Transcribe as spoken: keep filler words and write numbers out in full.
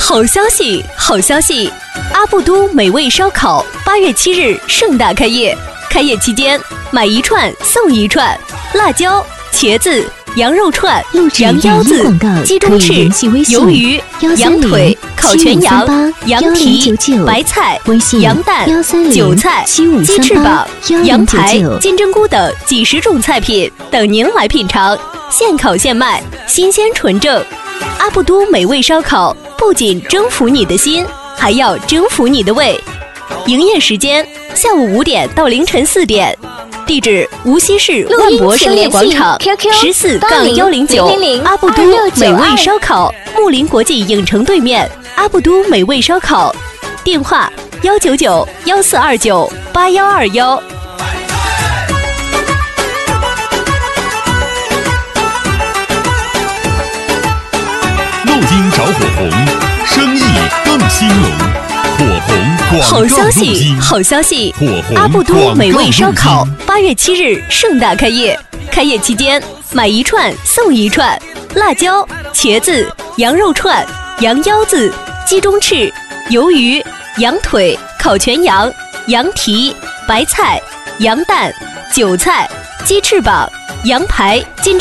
好消息，好消息！阿布都美味烧烤八月七日盛大开业，开业期间买一串送一串，辣椒、茄子、羊肉串、羊腰子、鸡中翅、鱿鱼、羊腿、烤全羊、羊蹄、白菜、羊蛋、韭菜、鸡翅膀、羊排、金针菇等几十种菜品等您来品尝，现烤现卖，新鲜纯正。阿布都美味烧烤不仅征服你的心，还要征服你的胃。营业时间下午五点到凌晨四点，地址无锡市万博商业广场十四杠幺零九阿布都美味烧烤，睦林国际影城对面。阿布都美味烧烤，电话幺九九幺四二九八幺二幺。 路经着火红，生意更兴隆。火红广告好消息，好消息！ 火红阿布都美味烧烤八月七日盛大开业，开业期间买一串送一串，辣椒、茄子、羊肉串、羊腰子、鸡中翅、鱿鱼、羊腿、烤全羊、羊蹄、白菜、羊蛋、韭菜、鸡翅膀、羊排、金